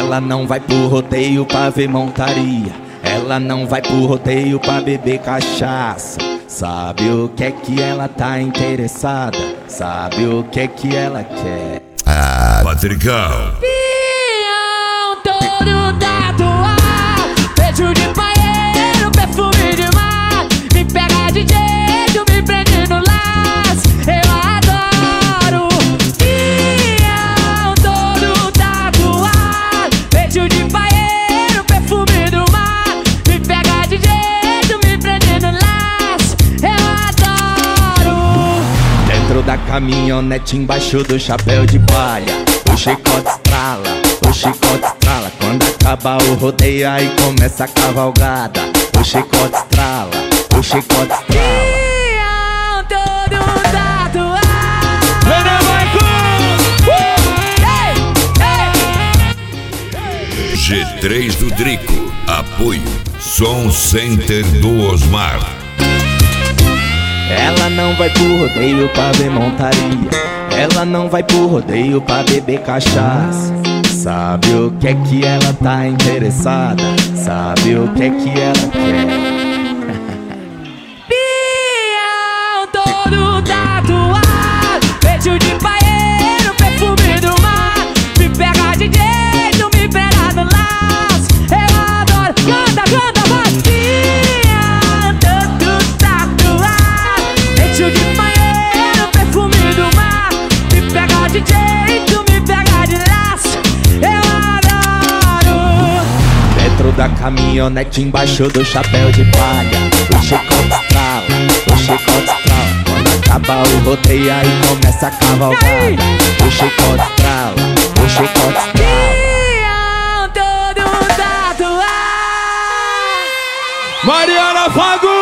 Ela não vai pro rodeio pra ver montaria. Ela não vai pro rodeio pra beber cachaça. Sabe o que é que ela tá interessada? Sabe o que é que ela quer? Patricão. Pião todo tatuado, beijo de paeiro, perfume de mar. Me pega de jeito, me prende no laço, eu adoro. Pião todo tatuado, beijo de paeiro, perfume do mar. Me pega de jeito, me prende no laço, eu adoro. Dentro da caminhonete, embaixo do chapéu de palha, o chicote estrala, o chicote estrala. Quando acaba o rodeio, aí começa a cavalgada. O chicote estrala, o chicote estrala. Pião todo tatuado. G3 do Drico. Apoio Som Center do Osmar. Ela não vai pro rodeio pra ver montaria. Ela não vai pro rodeio pra beber cachaça. Sabe o que é que ela tá interessada? Sabe o que é que ela quer? Pião todo tatuado, beijo de paeiro, perfume do mar. Me pega de jeito, me pega no laço, eu adoro. Canta, canta, vai. Pião todo tatuado, beijo de paeiro, perfume do mar. Me pega de jeito, me pega de laço, eu adoro. Dentro da caminhonete, embaixo do chapéu de palha, o chicote estrala, o chicote estrala. Quando acaba o rodeio, aí começa a cavalgada. O chicote estrala, o chicote estrala. Pião todo tatuado. Mariana Fagundes!